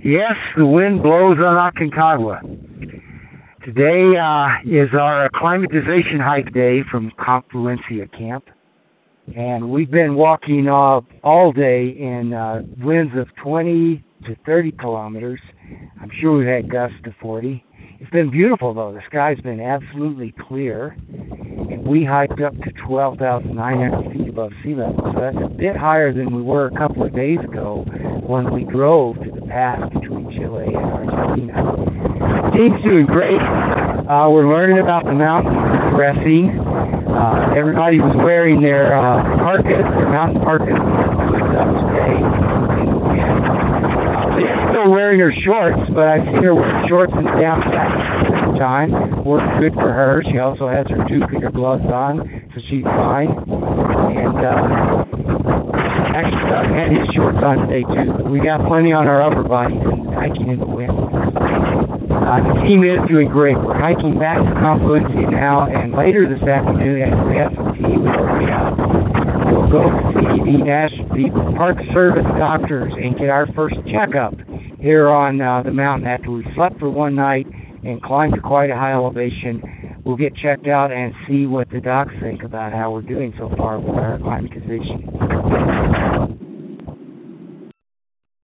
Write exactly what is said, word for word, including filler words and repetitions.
Yes, the wind blows on Aconcagua. Today uh, is our acclimatization hike day from Confluencia Camp. And we've been walking uh, all day in uh, winds of twenty to thirty kilometers. I'm sure we've had gusts to forty. It's been beautiful, though. The sky's been absolutely clear. And we hiked up to twelve thousand nine hundred feet above sea level. So that's a bit higher than we were a couple of days ago when we drove to the pass between Chile and Argentina. Team's doing great. Uh, we're learning about the mountain, progressing. Uh, everybody was wearing their uh, parkas, their mountain parkas today. They're still wearing her shorts, but I've seen her wear shorts and down time. Worked good for her. She also has her two-finger gloves on, so she's fine. And uh, actually, Doug had his shorts on today too. We got plenty on our upper bodies and hiking in the wind. Uh, the team is doing great. We're hiking back to Confluencia now, and later this afternoon at the S and T, we'll go see the, National, the Park Service doctors and get our first checkup here on uh, the mountain after we slept for one night and climbed to quite a high elevation. We'll get checked out and see what the docs think about how we're doing so far with our acclimatization.